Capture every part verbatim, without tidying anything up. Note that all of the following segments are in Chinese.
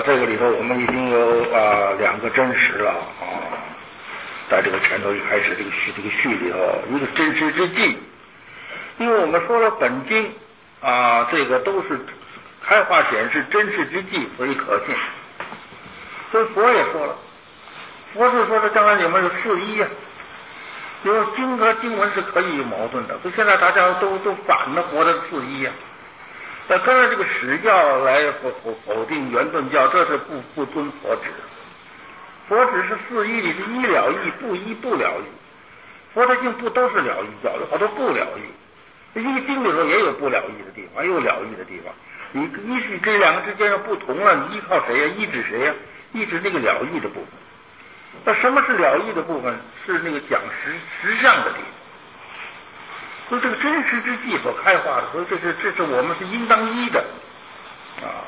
这个里头我们已经有啊两个真实了啊，在这个前头一开始这个序这个序里头，一个真实之际，因为我们说了本经啊，这个都是开化显示真实之际，所以可信。所以佛也说了，佛是说的将来里面有四一呀、啊，因为经和经文是可以有矛盾的，所以现在大家都都反了佛的四一呀、啊。那跟着这个史教来否否否定圆顿教，这是不不遵佛旨。佛旨是四义里是一了义，不一不了义。佛的经不都是了义教，有好多不了义。一经里头也有不了义的地方，也有了义的地方。你依据这两个之间要不同了，你依靠谁呀、啊？依止谁呀、啊？依止那个了义的部分。那什么是了义的部分？是那个讲实实相的地方。所以这个真实之际所开化的，所以这是这是我们是应当依的啊。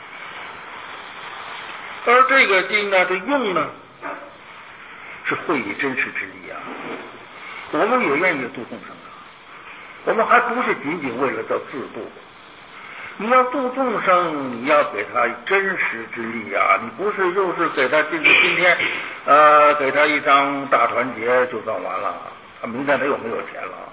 而这个经呢，这用呢是会以真实之力啊。我们也愿意度众生啊，我们还不是仅仅为了叫自度。你要度众生，你要给他真实之力啊！你不是就是给他今今天呃给他一张大团结就算完了，他明天他又没有钱了。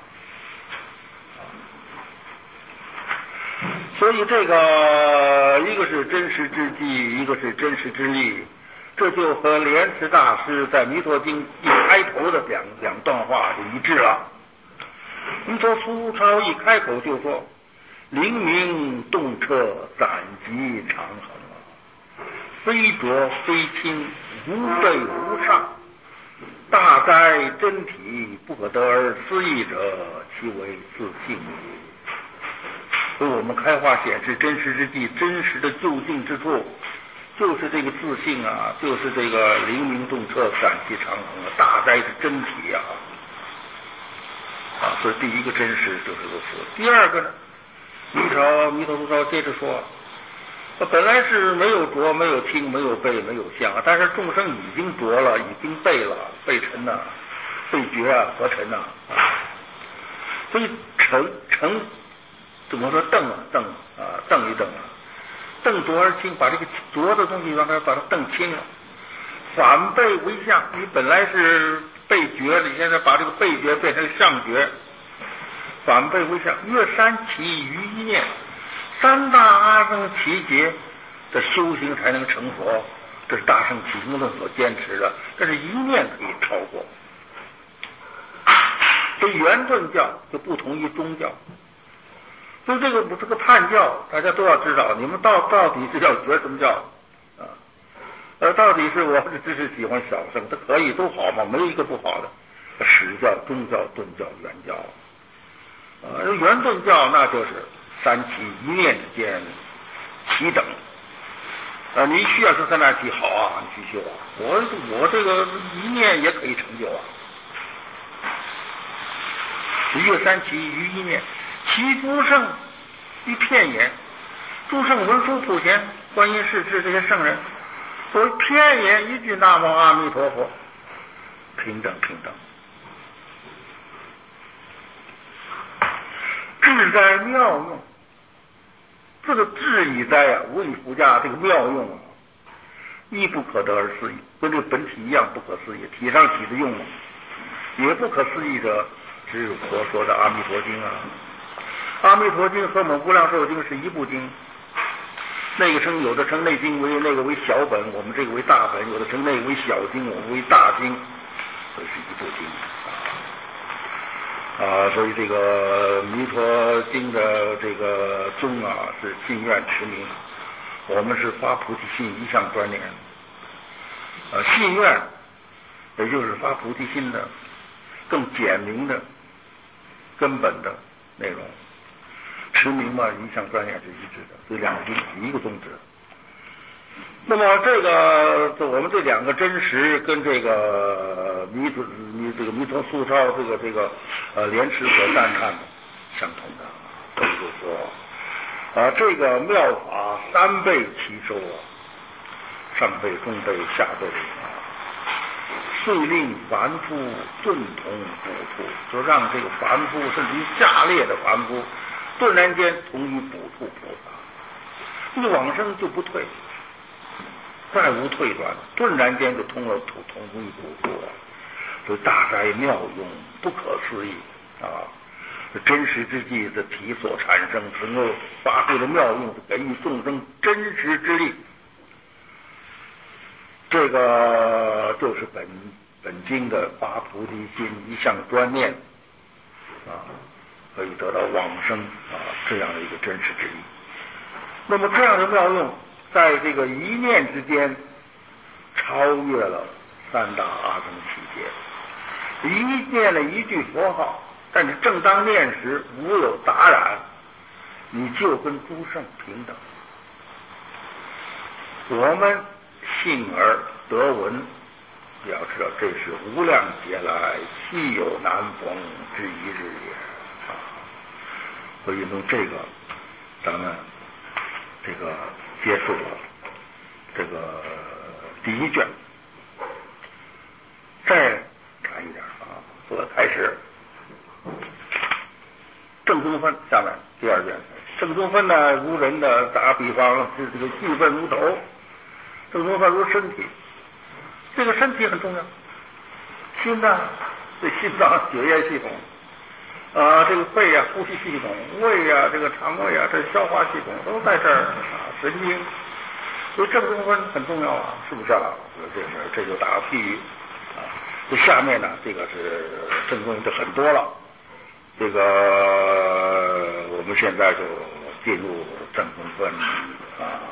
所以这个一个是真实之际，一个是真实之力，这就和莲池大师在《弥陀经》一开头的两两段话就一致了。弥陀苏超一开口就说：“灵明动彻，暂极长恒，非浊非清，无备无上，大哉真体，不可得而思议者，其为自性。”所以我们开化显示真实之际，真实的究竟之处，就是这个自性啊，就是这个灵明动彻，暂极长恒啊，大哉是真体啊！啊，所以第一个真实就是如此。第二个呢，弥陀弥陀苏超接着说，本来是没有浊，没有清，没有备，没有相，但是众生已经浊了，已经备了，备尘呐、啊，备觉啊，合尘呐、啊，所以成成。怎么说瞪啊瞪啊瞪一瞪啊，瞪浊而清，把这个浊的东西让它把它瞪清了。反背为相，你本来是背觉，你现在把这个背觉变成相觉，反背为相。越三起于一念，三大阿僧祇劫的修行才能成佛，这是大乘起行论所坚持的，这是一念可以超过。这圆顿教就不同于宗教。所以这个这个叛教，大家都要知道，你们到到底是要学什么教啊？呃，到底是我是只是喜欢小乘，它可以都好嘛，没有一个不好的。史教、宗教、顿教、圆教，啊，圆顿教那就是三起一念之间齐等。啊，你需要说三大起好啊，你去修啊，我我这个一念也可以成就啊。越三起于一念。其诸圣于片言，诸圣文殊普贤观音世智这些圣人，所谓片言一句南无阿弥陀佛，平等平等。智哉妙用，这个智以哉啊，无以复加，这个妙用啊，亦不可得而思议，跟这个本体一样不可思议，体上体的用啊，也不可思议者，只有佛说的阿弥陀经啊。阿弥陀经和我们无量寿经是一部经，那个称有的称内经为那个为小本，我们这个为大本；有的称那个为小经，我们为大经，这是一部经啊。所以这个弥陀经的这个宗啊是信愿持名，我们是发菩提心一向专念。啊，信愿也就是发菩提心的更简明的根本的内容。持名嘛，一向专业是一致的，这两个经是一个宗旨。那么这个我们这两个真实跟这个弥陀弥这个弥陀苏超这个这个呃莲池所赞叹的相同的，所以就说啊，这个妙法三倍齐收啊，上辈、中辈、下辈啊，遂令凡夫顿同补处，就让这个凡夫甚至于下列的凡夫。顿然间同于补处菩萨，你往生就不退， 再无退转，顿然间就通了通通一股火，这大哉妙用，不可思议啊！真实之际的体所产生，能够发挥的妙用，给予众生真实之力。这个就是本本经的发菩提心，一向专念啊，可以得到往生啊这样的一个真实之意。那么这样的妙用，在这个一念之间，超越了三大阿僧祇劫。一念了一句佛号，但你正当念时无有杂染，你就跟诸圣平等。我们幸而得闻，要知道这是无量劫来稀有难逢之一日也啊！所以从这个，咱们这个结束了这个第一卷，再看一点啊，做开始。正宗分，下面第二卷。正宗分呢，如人的打比方是这个巨分如头，正宗分如身体。这个身体很重要，心呐，这心脏血液系统啊，这个肺呀、呼吸系统，胃呀、这个肠胃啊，这消化系统都在这儿啊，神经。所以正宗分很重要啊，是不是啊？这是这就打个譬喻啊。这下面呢，这个是正宗就很多了。这个我们现在就进入正宗分啊。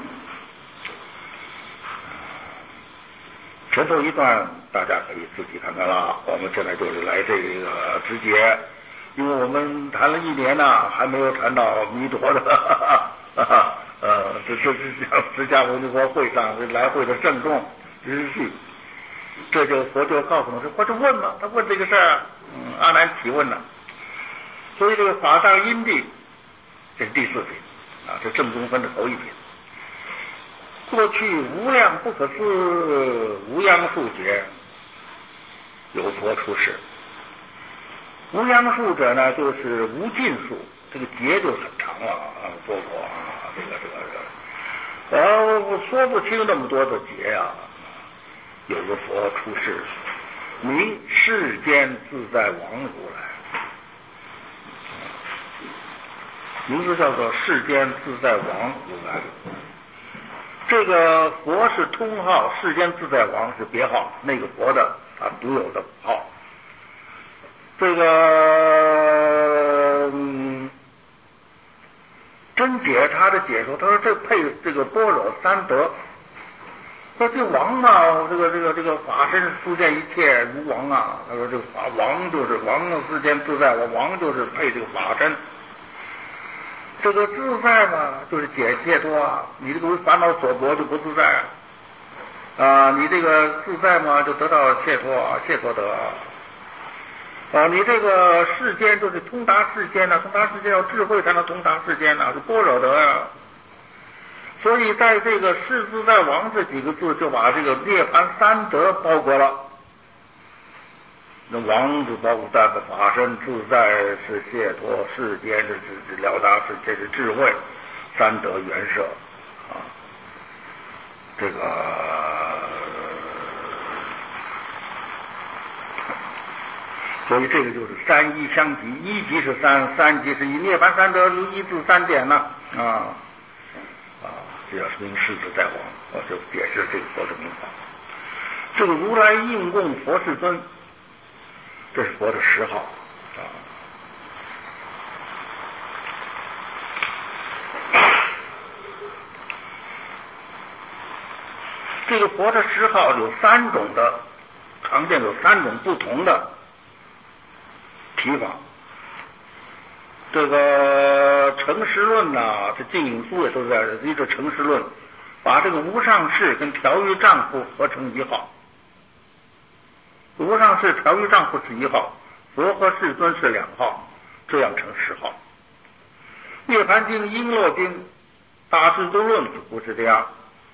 前头一段大家可以自己看看了，我们现在就是来这个直接，因为我们谈了一年呢，还没有谈到弥陀的，哈哈呃，这这是讲释迦牟尼佛会上来会的郑重之序，这就佛就告诉我们，或者问嘛，他问这个事儿，嗯，阿难提问了，所以这个法藏因地，这是第四品啊，这正宗分的头一品。过去无量不可思无央数劫，有佛出世。无央数者呢，就是无尽数，这个劫就很长了啊，说过啊，这个这个这个，呃，我说不清那么多的劫呀、啊。有个佛出世，名世间自在王如来，名字叫做世间自在王如来。这个佛是通号，世间自在王是别号，那个佛的他独有的号。这个、嗯、真解他的解说，他说这配这个般若三德。说这王嘛，这个这个这个法身出现一切如王啊。他说这个法王就是王世间自在，我王就是配这个法身。这个自在嘛，就是解解脱啊！你这个为烦恼所迫就不自在啊！你这个自在嘛，就得到解脱啊，解脱得啊！你这个世间就是通达世间呢、啊，通达世间要智慧才能通达世间呢、啊，是般若得啊！所以在这个世自在王这几个字，就把这个涅槃三德包裹了。那王就包括大的法身，自在是解脱，世间是是了达世界是智慧，三德原摄啊。这个所以这个就是三一相即，一即是三，三即是一，涅槃三德如一字三点呢啊啊！这要是名世自在王，我就解释这个佛的名号。这个如来应供佛世尊。这是佛的十号啊，这个佛的十号有三种的，常见有三种不同的提法。这个成实论呐、啊，这净影书也都在一个成实论，把这个无上士跟调御丈夫合成一号。无上士、调御丈夫是一号，佛和世尊是两号，这样成十号。涅盘经、璎珞经、大智度论不是这样，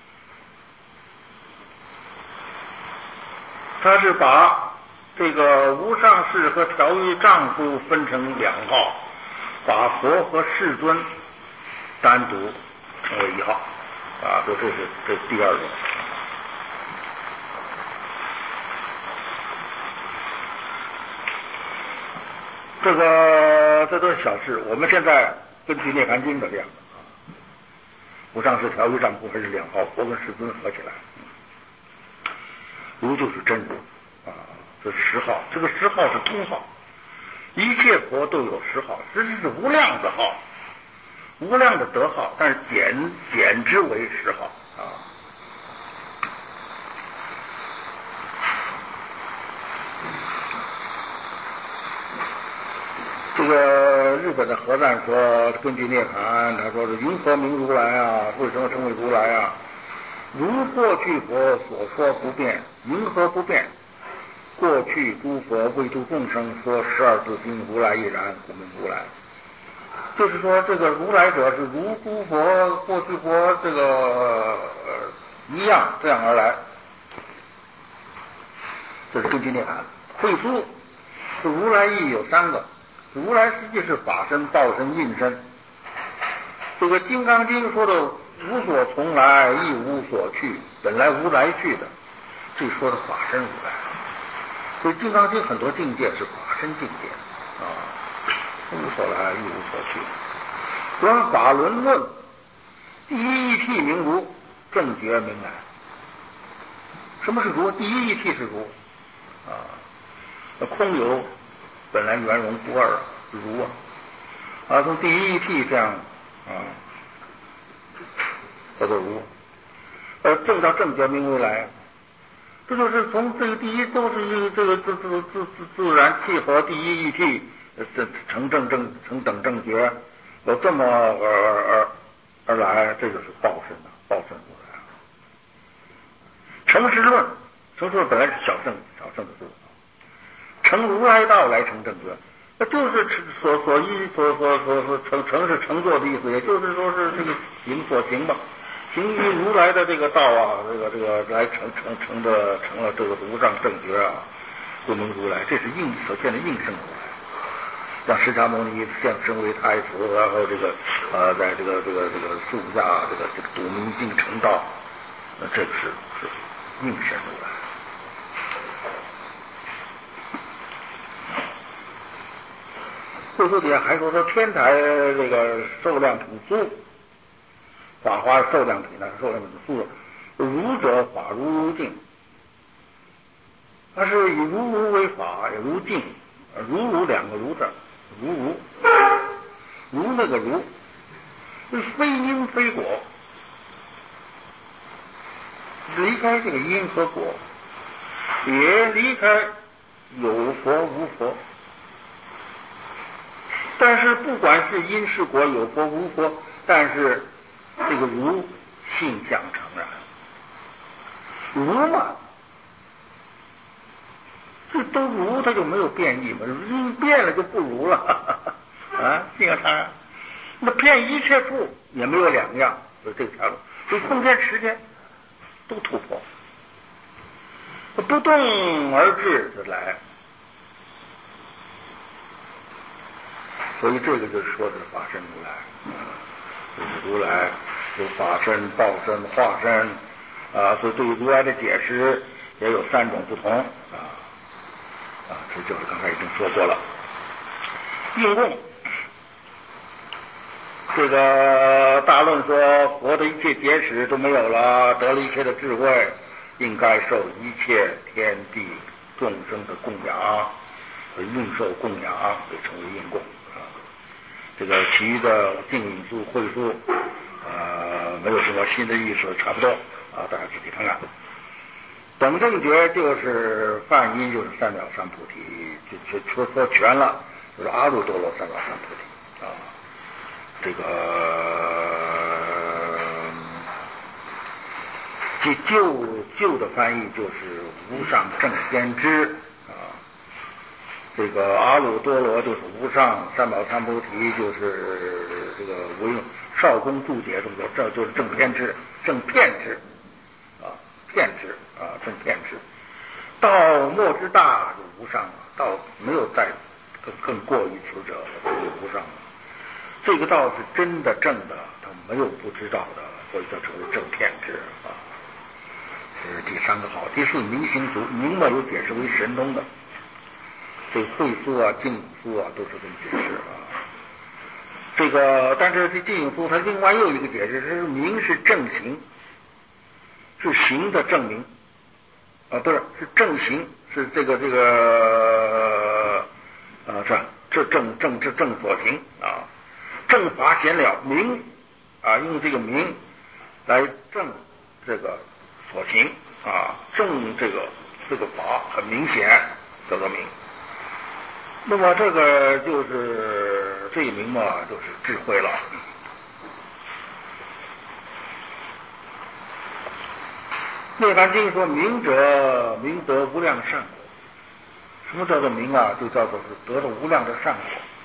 他是把这个无上士和调御丈夫分成两号，把佛和世尊单独成为一号啊，说这是这是第二种。 这个这都是小事。我们现在根据《涅盘经》的量啊，无上士调御丈夫还是两号佛跟世尊合起来，如就是真如啊，这是十号，这个十号是通号，一切佛都有十号，实际是无量的号，无量的德号，但是减减之为十号啊。这个日本的和尚说，根据涅盘，他说是云何名如来啊？为什么称为如来啊？如过去佛所说不变，云何不变？过去诸佛为度众生说十二字经，如来亦然，故名如来。就是说，这个如来者是如诸佛过去佛这个、呃、一样这样而来。这是根据涅盘。会疏，这如来意有三个。如来实际是法身、报身、应身。这个《金刚经》说的无所从来，亦无所去，本来无来去的，这说的法身如来。所以《金刚经》很多境界是法身境界啊，无所来，亦无所去。观法轮论，第一义谛名如，正觉明来。什么是如？第一义谛是如啊，那空有本来圆融不二如啊，啊，从第一义谛这样啊，叫做如，呃，正到正觉明为来，这就是从这个第一都是一个这个自自自自自然契合第一义谛，这成正正成等正觉，有这么而而而来，这就是报身啊，报身如来。成实论，成实论本来是小圣小圣的字。成如来道来成正觉，那就是所所依所所所所成成是成就的意思，也就是说是这个行所行吧，行于如来的这个道啊，这个这个来成成成的成了这个无上正觉啊，故名如来，这是应所见的应声如来。让释迦牟尼现身为太子，然后这个呃，在这个这个这个树下这个这个睹明镜成道，那这个是是应身如来。最后底下还说说天台这个受量品苏，法华受量品呢，受量品苏，如者法如如镜，它是以如如为法，也如镜，如如两个如字，如如如那个如，是非因非果，离开这个因和果，也离开有佛无佛。但是不管是因是果，有佛无佛，但是这个如性相诚然，如嘛，这都如，它就没有变异嘛，因变了就不如了啊，性相诚然。那遍一切处也没有两样，就这条路，就空间时间都突破，不动而至就来。所以这个就是说的是法身如来，就是如来有法身、报身、化身啊，所以对于如来的解释也有三种不同啊啊，这就是刚才已经说过了。应供，这个大论说佛的一切结识都没有了，得了一切的智慧，应该受一切天地众生的供养，应受供养，被称为应供。这个其余的定引数、会数，呃，没有什么新的意思，差不多啊，大家自己看看。等正觉就是梵音，就是三藐三菩提，就就说说全了，就是阿耨多罗三藐三菩提啊。这个这旧旧的翻译就是无上正先知啊。这个阿耨多罗就是无上，三藐三菩提就是这个为少公注解中的，这就是正偏知，正片知啊，片知啊，正片知。道莫之大就无上了，道没有再更更过于此者了，就是无上了。这个道是真的正的，他没有不知道的，所以叫成为正片知啊。这是第三个号。第四明行足，明末有解释为神通的。 这会书啊、净影书啊都是这么解释啊。这个，但是这净影书它另外又有一个解释，是名是正行，是行的证明啊，不是是正行，是这个这个啊，是这正正这正所行啊，正法显了明啊，用这个明来证这个所行啊，证这个这个法很明显叫做明。那么这个就是这个明嘛，就是智慧了。涅槃经说明者明得无量善果，什么叫做明啊？就叫做是得了无量的善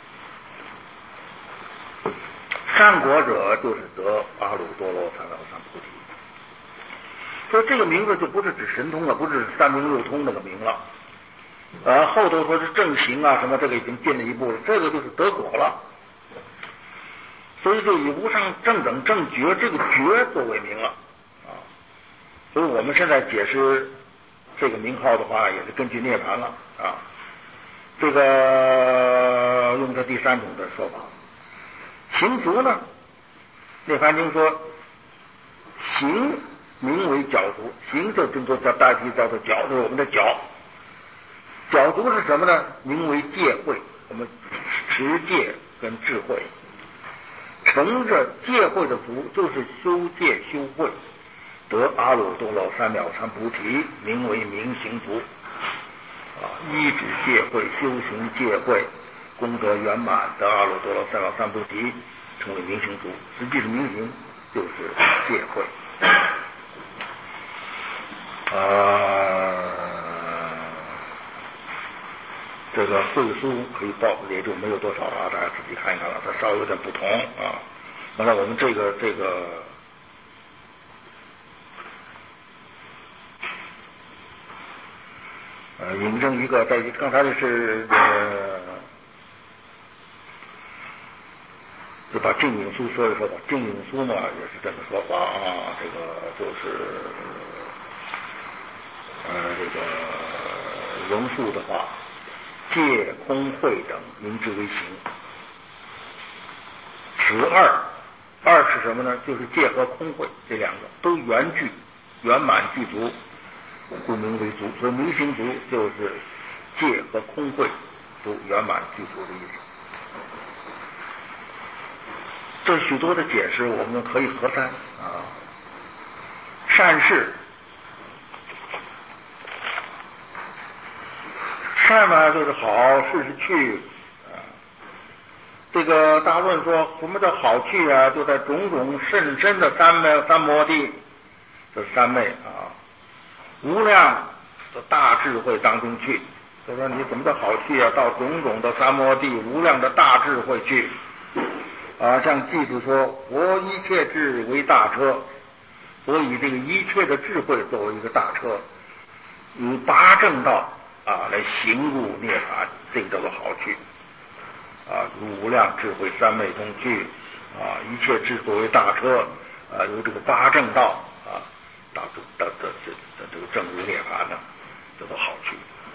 果。善果者就是得阿耨多罗三藐三菩提。所以这个名字就不是指神通了，不是三明六通那个名了。呃，后头说是正行啊什么，这个已经进了一步了，这个就是得果了。所以就以无上正等正觉这个觉作为名了啊。所以我们现在解释这个名号的话，也是根据涅槃了啊。这个用它第三种的说法，行足呢，涅槃经说行名为脚足，行就称作叫代替叫做脚，就是我们的脚。脚足是什么呢？名为戒慧，我们持戒跟智慧，乘着戒慧的足，就是修戒修慧，得阿耨多罗三藐三菩提，名为明行足。啊，依止戒慧，修行戒慧，功德圆满，得阿耨多罗三藐三菩提，成为明行足。实际是明行，就是戒慧。啊。这个会书可以报，也就没有多少了，大家自己看一看了，它稍微有点不同啊。完了，我们这个这个呃，引证一个，在刚才是呃，就把净影书说一说吧。净影书嘛，也是这么说法啊，这个就是呃，这个龙树的话。戒空慧等名之为行，此二二是什么呢？就是戒和空慧这两个都圆具圆满具足，故名为足。所以明行足就是戒和空慧都圆满具足的意思。这许多的解释我们可以合参啊。善事。善嘛就是好，事是去啊。这个大论说什么叫好去啊？就在种种甚深的三昧三摩地，这三昧啊，无量的大智慧当中去。就说你怎么叫好去啊？到种种的三摩地，无量的大智慧去啊。像记住说，佛一切智为大车，所以这个一切的智慧作为一个大车，以八正道。啊，来行入涅槃，这个叫做好去啊！无量智慧三昧中去啊，一切智作为大车啊，由这个八正道啊，到到到这这这个正入涅槃呢，叫做好去。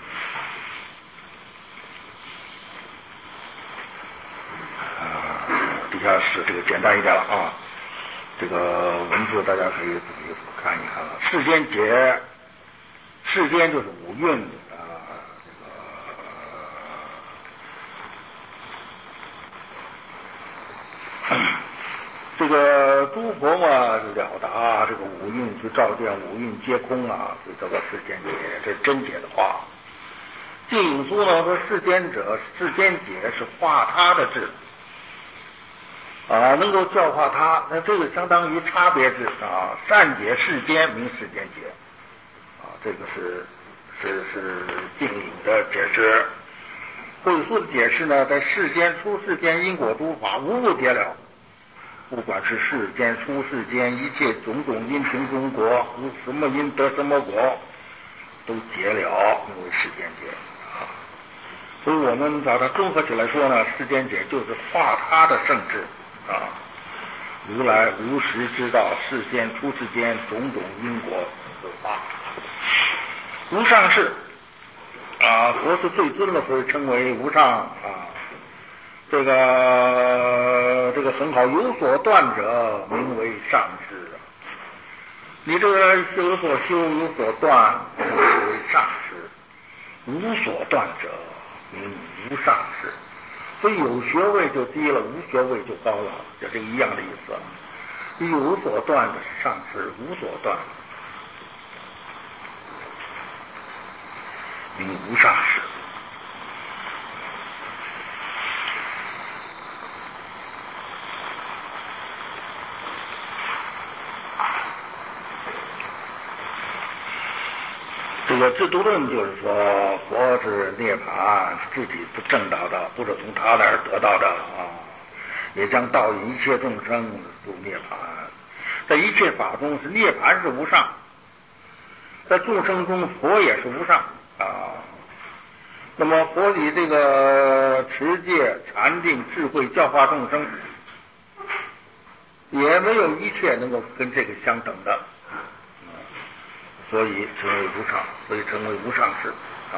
啊，底下是这个简单一点了啊，这个文字大家可以自己看一看了。世间解，世间就是五蕴。这个诸佛嘛了达这个五蕴去照见五蕴皆空啊，所以叫做世间解，这是真解的话。净影书呢说世间者，世间解是化他的智啊，能够教化他，那这个相当于差别智啊，善解世间名世间解啊，这个是是是净影的解释。会书的解释呢，在世间出世间因果诸法无不解了。不管是世间出世间一切种种因凭中国，无什么因得什么果，都解了，因为世间解啊。所以我们把它综合起来说呢，世间解就是化他的圣智啊。如来无时知道世间出世间种种因果之法。无上士， 啊，佛是最尊的，所以称为无上啊。这个这个很好，有所断者名为上师啊。你这个有所修，有所断，名为上师；无所断者名无上师。所以有学位就低了，无学位就高了，就这个一样的意思。有所断的是上师，无所断名无上师。这个制度论就是说，佛是涅槃，自己不证到的，不是从他那儿得到的啊，也将导引一切众生入涅槃。在一切法中，是涅槃是无上，在众生中，佛也是无上啊。那么佛以这个持戒、禅定、智慧教化众生，也没有一切能够跟这个相等的。所以成为无上，所以成为无上士啊。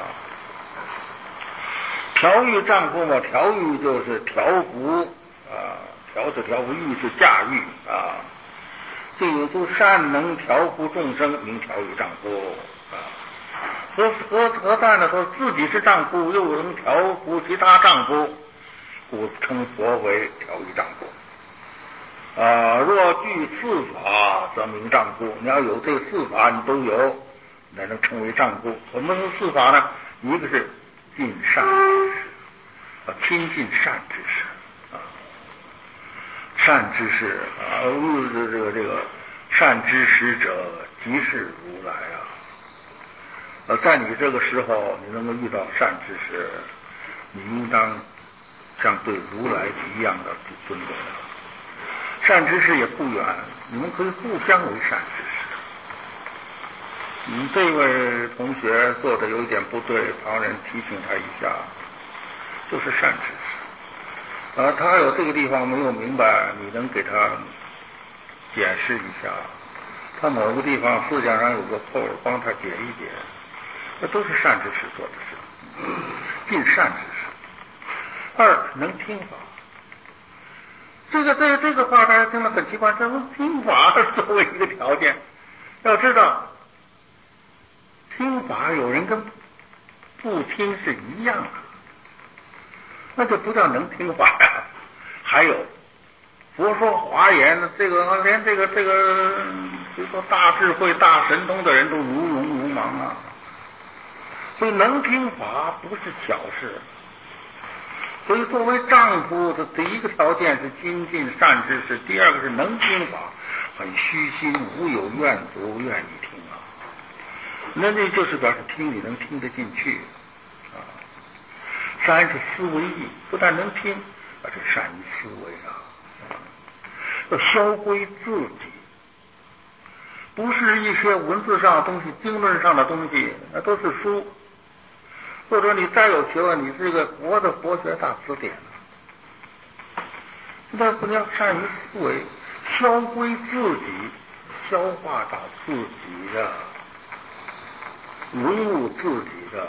调御丈夫嘛，调御就是调服啊，调是调服，御是驾驭啊。这有诸善能调服众生，名调御丈夫啊。何何何在呢？说自己是丈夫，又能调服其他丈夫，故称佛为调御丈夫。啊，若具四法，则名丈夫。你要有这四法，你都有，才能称为丈夫。什么是四法呢？一个是尽善之事，啊，亲近善之事啊，善知识啊，这个这个善知识者，即是如来啊。呃，在你这个时候，你能够遇到善知识，你应当像对如来一样的尊重他。善知识也不远，你们可以互相为善知识。你这位同学做的有一点不对，旁人提醒他一下，就是善知识。啊，他有这个地方没有明白，你能给他解释一下。他某个地方思想上有个错误，帮他解一解，这都是善知识做的事，尽善知识。二，能听法。这个这个这个话大家听了很奇怪，这么听法作为一个条件，要知道听法有人跟不听是一样的，那就不叫能听法呀。还有佛说华严，这个连这个这个比如说大智慧大神通的人都如聋如盲啊，所以能听法不是小事。所以作为丈夫的第一个条件是精进善知识，第二个是能听法，很虚心无有怨足，愿意听啊。那那就是表示听你能听得进去啊。三是思维意，不但能听，而且善于思维啊，要消归自己，不是一些文字上的东西、经论上的东西，那都是书。或者你再有学问，你是一个活的佛学大词典，那不要善于思维，消归自己，消化到自己的，融入自己的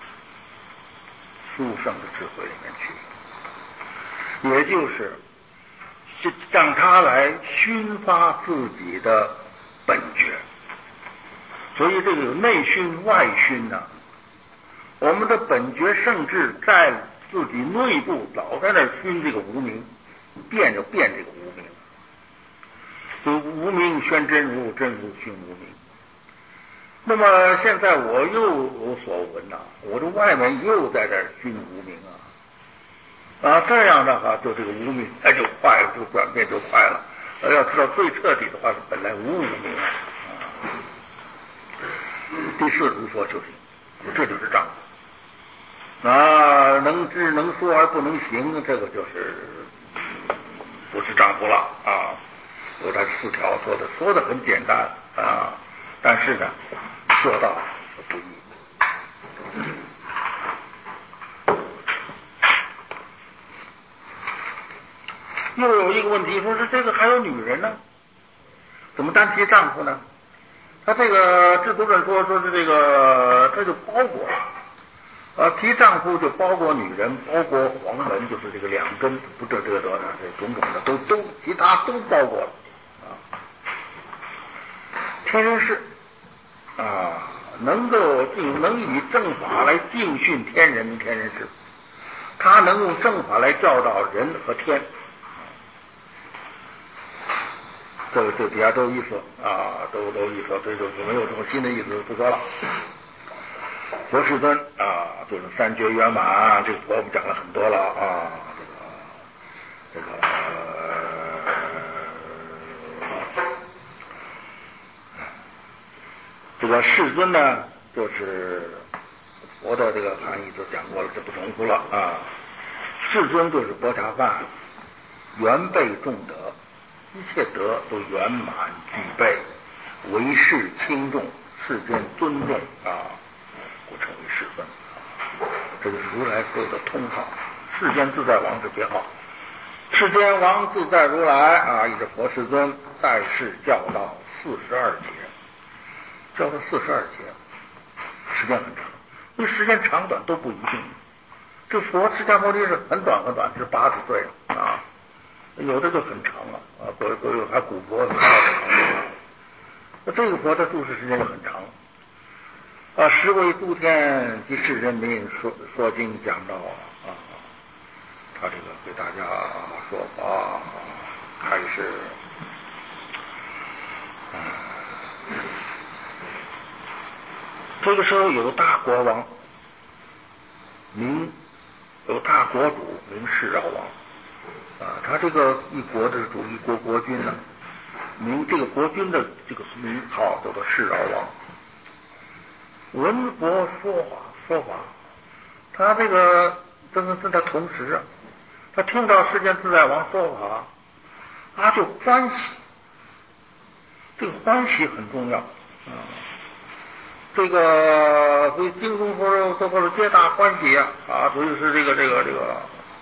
殊胜的智慧里面去，也就是让他来熏发自己的本觉。所以这个有内熏外熏呢、啊。我们的本觉圣智在自己内部老在那儿熏这个无明，变就变这个无明，就无明宣真如，真如熏无明。那么现在我又有所闻呐、啊，我的外面又在这儿熏无明啊，啊这样的话，就这个无明它就坏了，这个转变就快了。呃，要知道最彻底的话是本来无无明啊。第四如说修行，这就是丈夫。啊，能知能说而不能行，这个就是不是丈夫了啊。有这四条说的说的很简单啊，但是呢，做到不易。又有一个问题，说是这个还有女人呢，怎么单提丈夫呢？他这个制度论说说是这个，这就包裹了。 呃，提丈夫就包括女人，包括黄门，就是这个两根，不这这个这这种种的都都其他都包括了啊。天人师啊，能够尽能以正法来敬训天人，天人师，他能用正法来教导人和天。这个这底下都有意思啊，都都有意思，这就没有什么新的意思不说了。佛世尊啊，就是三觉圆满，这个佛我们讲了很多了啊，这个这个、呃、这个世尊呢，就是佛的这个含义都讲过了，这不重复了啊。世尊就是薄伽梵，圆备众德。一切德都圆满具备，为世轻重，世间尊重啊，故称为世尊。这就是如来说的通号，世间自在王是别号，世间王自在如来啊，一直佛世尊在世教导四十二劫，教到四十二劫，时间很长，因为时间长短都不一定。这佛释迦牟尼是很短很短，是八十岁啊。有的就很长了啊，国国有还古佛很长，那这个佛的住世时间就很长了啊。十为诸天及世人民说说经讲道啊，他这个给大家说法开始，嗯，这个时候有大国王名，有大国主名世饶王。啊，他这个一国的主一国国君呢，名这个国君的这个名号叫做世饶王。闻佛说法说法，他这个正是在同时啊，他听到世间自在王说法，他就欢喜。这个欢喜很重要啊。这个所以经中说说说皆大欢喜啊啊，所以是这个这个这个。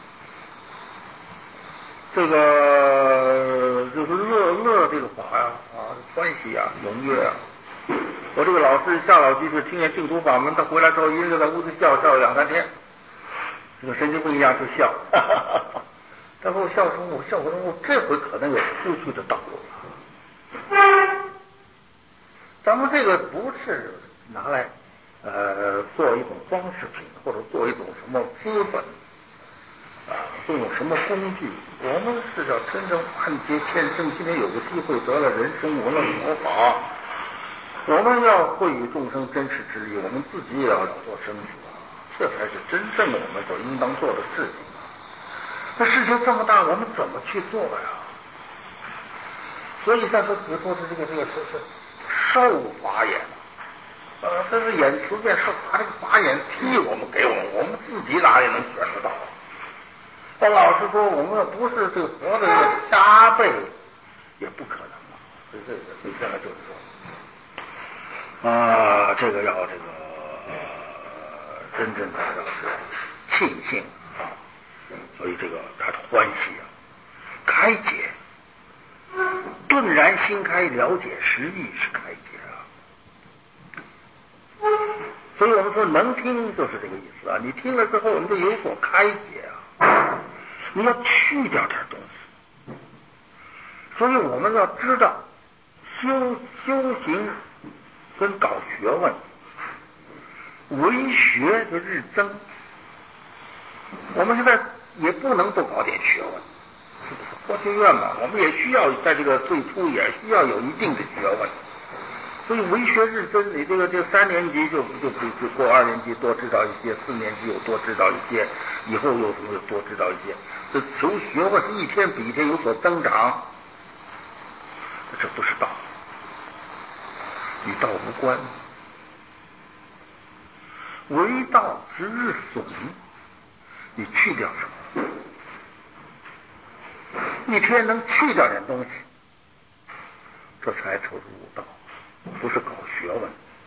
这个就是乐乐这个法呀啊，欢喜啊，踊跃啊。我这个老师夏老居士听见净土法门，他回来之后一直在屋子笑笑两三天，这个神经病一样就笑。哈哈哈哈他给我笑说，我笑我说我这回可能有出去的道路了。咱们这个不是拿来呃做一种装饰品，或者做一种什么资本。啊，都有什么工具？我们是要真正暗结天生。今天有个机会得了人生，闻了佛法，我们要惠与众生真实之力，我们自己也要了做生死啊，这才是真正我们所应当做的事情啊。这事情这么大，我们怎么去做呀？所以在说只说是这个这个是是受法眼，呃，这是眼随便受把这个法眼替我们给我们，我们自己哪里能选得到？但老实说，我们要不是这个佛的加倍，也不可能啊。所以这个，所以现在就是说，啊，这个要这个、呃、真正的要是庆幸啊，所以这个他的欢喜啊，开解，顿然心开，了解实义是开解啊。所以我们说能听就是这个意思啊，你听了之后，你就有所开解啊。你要去掉点东西，所以我们要知道修修行跟搞学问，为学就日增。我们现在也不能不搞点学问，是不是？佛学院嘛，我们也需要在这个最初也需要有一定的学问。所以为学日增，你这个这三年级就就就过二年级多知道一些，四年级又多知道一些，以后又什么又多知道一些。这求学问是一天比一天有所增长，这不是道，与道无关。为道之日损，你去掉什么？一天能去掉点东西，这才称入道。不是搞学问，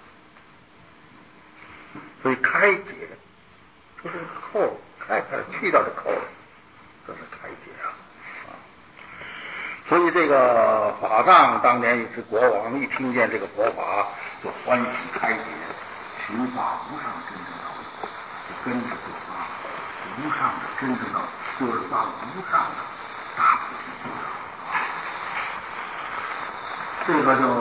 所以开解就是扣，开开去掉这扣，这是开解啊！啊，所以这个法藏当年也是国王，一听见这个佛法就欢喜开解，寻法无上真正道。 跟着啊，无上的真正的就是发无上的大菩提心。这个就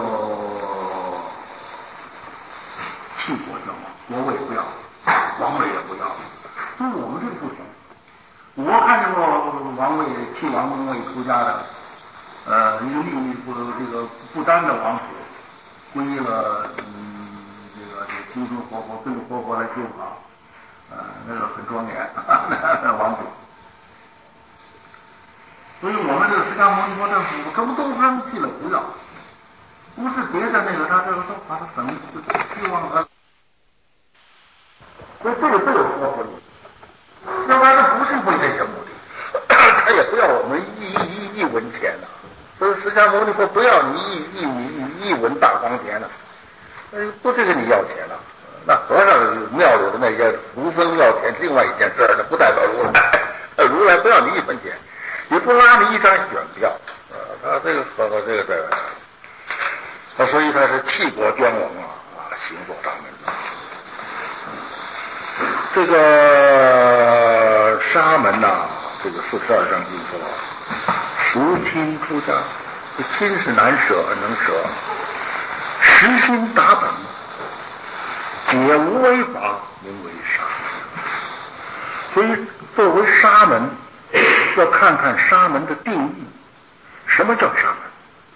弃国教，国位不要，王位也不要。所以我们这个不同。我看见过王位弃王位出家的，呃，一个秘密不这个不丹的王子，皈依了嗯这个这个精神活佛跟着活佛来修法，呃，那个很庄严，那王子。所以我们这个释迦牟尼佛政府，这不都扔弃了不要，不是别的那个，他这个都把它省，希望他，所以这个都有说服力。要不然他不是为这些目的，他也不要我们一一一文钱了。所以释迦牟尼佛不要你一一一一文大黄钱了，不这个你要钱了。那和尚庙里的那些儒僧要钱，另外一件事，那不代表如来。如来不要你一分钱，也不拉你一张选票。呃，他这个和这个这个，他所以他是弃国捐王啊啊，行走上门。这个沙门呐、啊，这个四十二章经说，赎亲出家，这亲是难舍而能舍，实心达本，解无为法，名为沙门。所以作为沙门，要看看沙门的定义，什么叫沙